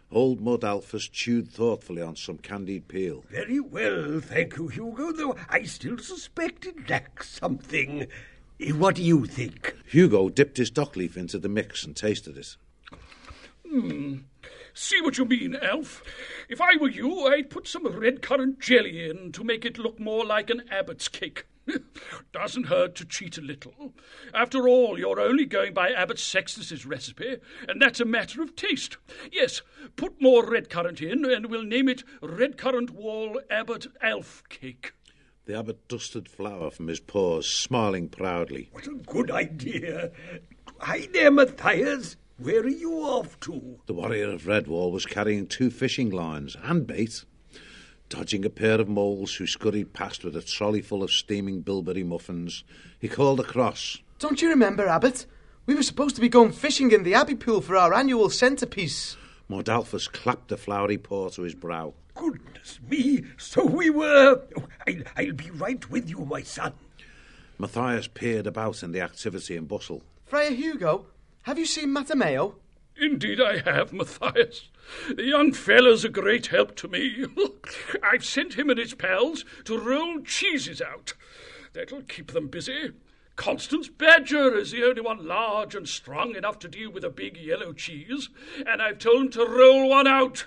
Old Mud Alphys chewed thoughtfully on some candied peel. Very well, thank you, Hugo, though I still suspect it lacks something. What do you think? Hugo dipped his dock leaf into the mix and tasted it. See what you mean, Alf. If I were you, I'd put some red currant jelly in to make it look more like an Abbott's cake. Doesn't hurt to cheat a little. After all, you're only going by Abbot Sextus's recipe, and that's a matter of taste. Yes, put more red currant in, and we'll name it Red Currant Wall Abbot Alf Cake. The abbot dusted flour from his paws, smiling proudly. What a good idea. Hi there, Matthias. Where are you off to? The warrior of Redwall was carrying 2 fishing lines and bait. Dodging a pair of moles who scurried past with a trolley full of steaming bilberry muffins, he called across. Don't you remember, Abbot? We were supposed to be going fishing in the Abbey Pool for our annual centrepiece. Mud Alphys clapped a floury paw to his brow. Goodness me, so we were. I'll be right with you, my son. Matthias peered about in the activity and bustle. Friar Hugo, have you seen Matameo? Indeed I have, Matthias. The young fellow's a great help to me. I've sent him and his pals to roll cheeses out. That'll keep them busy. Constance Badger is the only one large and strong enough to deal with a big yellow cheese, and I've told him to roll one out.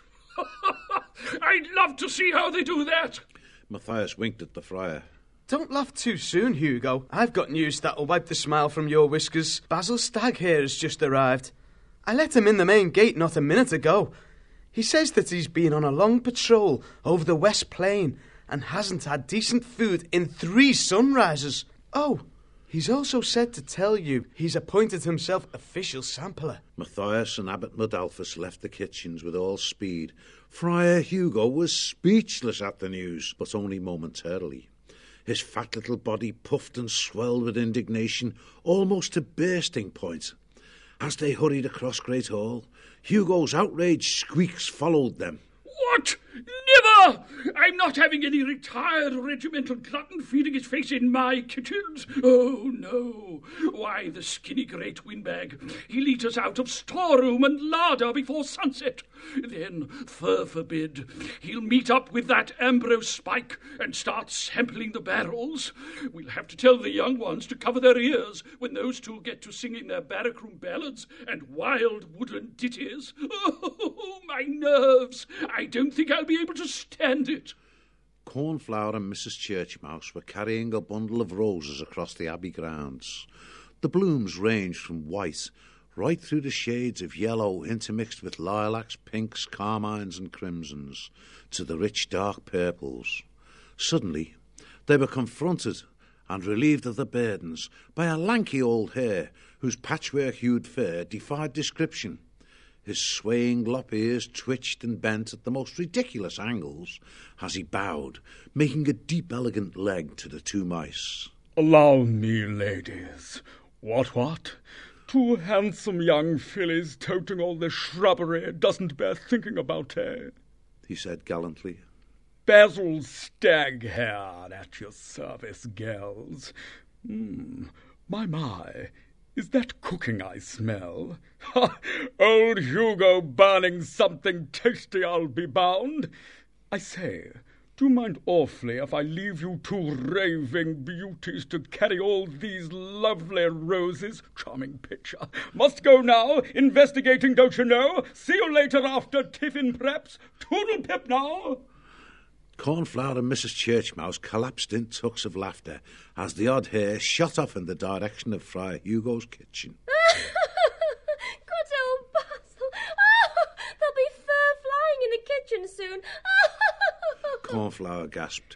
I'd love to see how they do that. Matthias winked at the friar. Don't laugh too soon, Hugo. I've got news that'll wipe the smile from your whiskers. Basil Staghair has just arrived. I let him in the main gate not a minute ago. He says that he's been on a long patrol over the West Plain and hasn't had decent food in 3 sunrises. Oh, he's also said to tell you he's appointed himself official sampler. Matthias and Abbot Mud Alphys left the kitchens with all speed. Friar Hugo was speechless at the news, but only momentarily. His fat little body puffed and swelled with indignation, almost to bursting point. As they hurried across Great Hall, Hugo's outraged squeaks followed them. What? Never! I'm not having any retired regimental glutton feeding his face in my kitchens. Oh, no. Why, the skinny great windbag. He'll eat us out of storeroom and larder before sunset. Then, fur forbid, he'll meet up with that Ambrose Spike and start sampling the barrels. We'll have to tell the young ones to cover their ears when those two get to singing their barrack-room ballads and wild woodland ditties. Oh, my nerves! I don't think I'll be able to stand it. Cornflower and Mrs. Churchmouse were carrying a bundle of roses across the Abbey grounds. The blooms ranged from white right through the shades of yellow intermixed with lilacs, pinks, carmines and crimsons, to the rich dark purples. Suddenly they were confronted and relieved of their burdens by a lanky old hare whose patchwork-hued fur defied description. His swaying lop ears twitched and bent at the most ridiculous angles as he bowed, making a deep, elegant leg to the 2 mice. Allow me, ladies. What? 2 handsome young fillies toting all this shrubbery doesn't bear thinking about, he said gallantly. Basil Staghair at your service, gals. My, is that cooking I smell? Ha! Old Hugo burning something tasty, I'll be bound. I say, do you mind awfully if I leave you 2 raving beauties to carry all these lovely roses? Charming picture. Must go now. Investigating, don't you know? See you later after tiffin, perhaps. Toodle pip now. Cornflower and Mrs. Churchmouse collapsed in tucks of laughter as the odd hare shot off in the direction of Friar Hugo's kitchen. Good old Basil. Oh, there'll be fur flying in the kitchen soon. Cornflower gasped.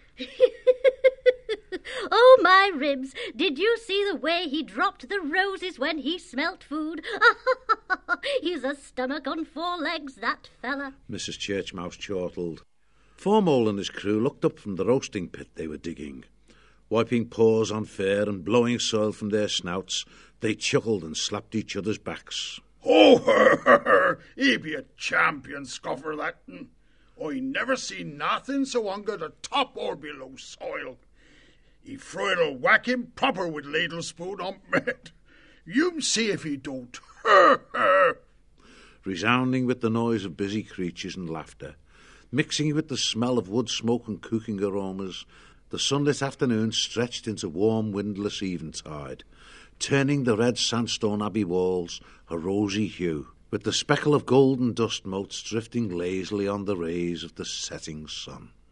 Oh, my ribs, did you see the way he dropped the roses when he smelt food? He's a stomach on 4 legs, that fella. Mrs. Churchmouse chortled. Formole and his crew looked up from the roasting pit they were digging. Wiping paws on fur and blowing soil from their snouts, they chuckled and slapped each other's backs. Oh, he be a champion scuffer, that. I never seen nothing so under the top or below soil. He Freud'll whack him proper with ladle spoon on bread. You see if he don't. resounding with the noise of busy creatures and laughter. Mixing with the smell of wood smoke and cooking aromas, the sunlit afternoon stretched into warm, windless eventide, turning the red sandstone abbey walls a rosy hue, with the speckle of golden dust motes drifting lazily on the rays of the setting sun.